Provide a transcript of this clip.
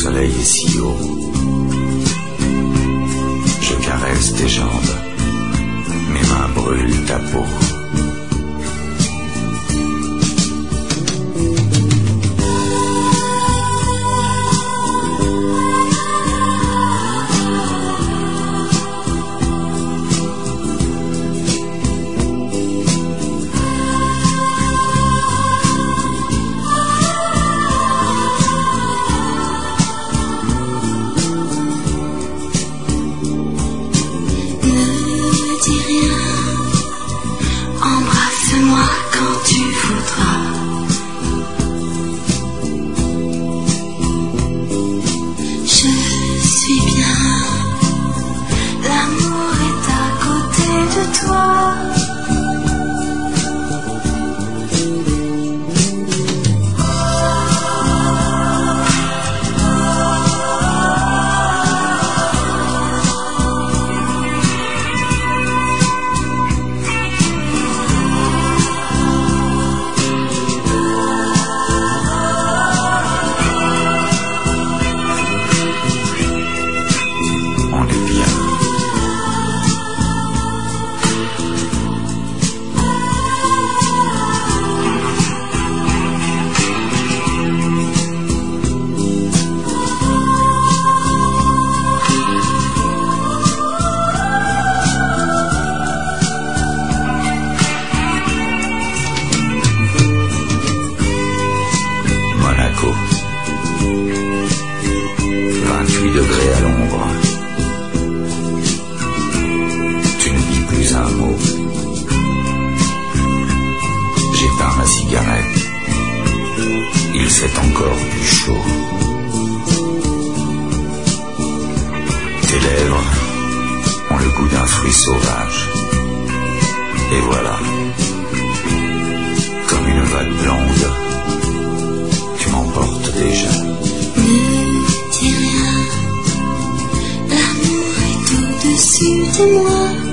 soleil est si haut. Je caresse tes jambes, mes mains brûlent ta peau. Embrasse-moi quand tu voudras. Je suis bien. L'amour est à côté de toi. Monaco, 28 degrés à l'ombre. Tu ne dis plus un mot. J'éteins ma cigarette. Il fait encore plus chaud. Tes lèvres ont le goût d'un fruit sauvage. Et voilà, comme une vague blonde, tu m'emportes déjà. Ne dis rien, l'amour est au-dessus de moi.